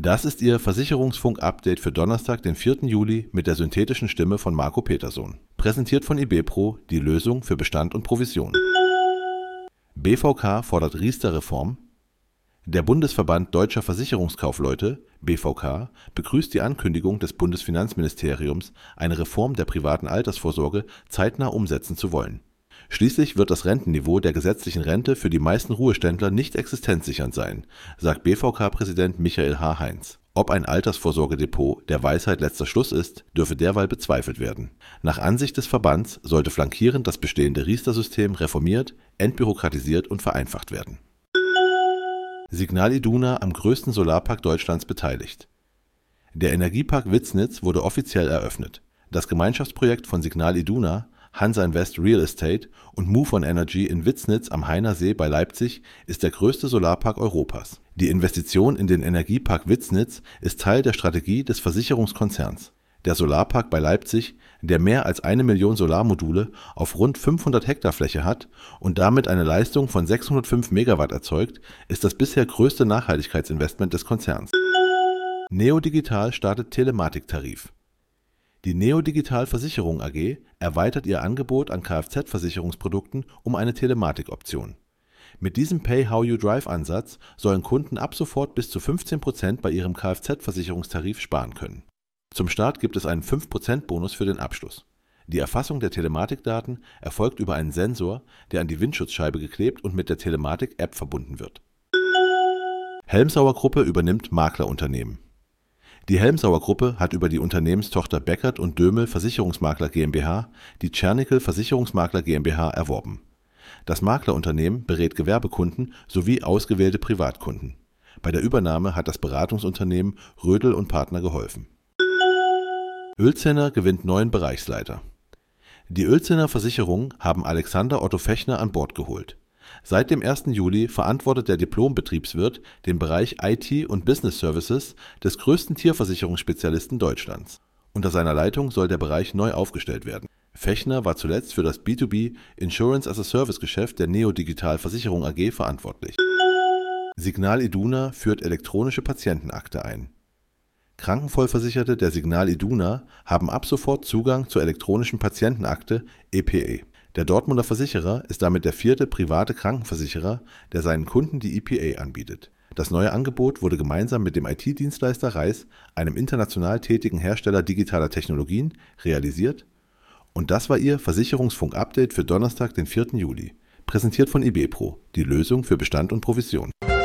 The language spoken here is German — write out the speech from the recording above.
Das ist Ihr Versicherungsfunk-Update für Donnerstag, den 4. Juli mit der synthetischen Stimme von Marco Petersohn. Präsentiert von IBPRO, die Lösung für Bestand und Provision. BVK fordert Riester-Reform. Der Bundesverband Deutscher Versicherungskaufleute, BVK, begrüßt die Ankündigung des Bundesfinanzministeriums, eine Reform der privaten Altersvorsorge zeitnah umsetzen zu wollen. Schließlich wird das Rentenniveau der gesetzlichen Rente für die meisten Ruheständler nicht existenzsichernd sein, sagt BVK-Präsident Michael H. Heinz. Ob ein Altersvorsorgedepot der Weisheit letzter Schluss ist, dürfe derweil bezweifelt werden. Nach Ansicht des Verbands sollte flankierend das bestehende Riester-System reformiert, entbürokratisiert und vereinfacht werden. Signal Iduna am größten Solarpark Deutschlands beteiligt. Der Energiepark Witznitz wurde offiziell eröffnet. Das Gemeinschaftsprojekt von Signal Iduna, Hansa Invest Real Estate und Move on Energy in Witznitz am Heiner See bei Leipzig ist der größte Solarpark Europas. Die Investition in den Energiepark Witznitz ist Teil der Strategie des Versicherungskonzerns. Der Solarpark bei Leipzig, der mehr als 1 Million Solarmodule auf rund 500 Hektar Fläche hat und damit eine Leistung von 605 Megawatt erzeugt, ist das bisher größte Nachhaltigkeitsinvestment des Konzerns. Neodigital startet Telematiktarif. Die Neodigital Versicherung AG erweitert ihr Angebot an Kfz-Versicherungsprodukten um eine Telematikoption. Mit diesem Pay-How-You-Drive-Ansatz sollen Kunden ab sofort bis zu 15% bei ihrem Kfz-Versicherungstarif sparen können. Zum Start gibt es einen 5% Bonus für den Abschluss. Die Erfassung der Telematikdaten erfolgt über einen Sensor, der an die Windschutzscheibe geklebt und mit der Telematik-App verbunden wird. Helmsauer Gruppe übernimmt Maklerunternehmen. Die Helmsauer Gruppe hat über die Unternehmenstochter Beckert und Dömel Versicherungsmakler GmbH die Czernickel Versicherungsmakler GmbH erworben. Das Maklerunternehmen berät Gewerbekunden sowie ausgewählte Privatkunden. Bei der Übernahme hat das Beratungsunternehmen Rödel & Partner geholfen. Oelzhänner gewinnt neuen Bereichsleiter. Die Oelzhänner Versicherungen haben Alexander Otto Fechner an Bord geholt. Seit dem 1. Juli verantwortet der Diplom-Betriebswirt den Bereich IT und Business Services des größten Tierversicherungsspezialisten Deutschlands. Unter seiner Leitung soll der Bereich neu aufgestellt werden. Fechner war zuletzt für das B2B Insurance as a Service Geschäft der Neodigital Versicherung AG verantwortlich. Signal Iduna führt elektronische Patientenakte ein. Krankenvollversicherte der Signal Iduna haben ab sofort Zugang zur elektronischen Patientenakte EPA. Der Dortmunder Versicherer ist damit der 4. private Krankenversicherer, der seinen Kunden die EPA anbietet. Das neue Angebot wurde gemeinsam mit dem IT-Dienstleister REIS, einem international tätigen Hersteller digitaler Technologien, realisiert. Und das war Ihr Versicherungsfunk-Update für Donnerstag, den 4. Juli. Präsentiert von IBPRO, die Lösung für Bestand und Provision.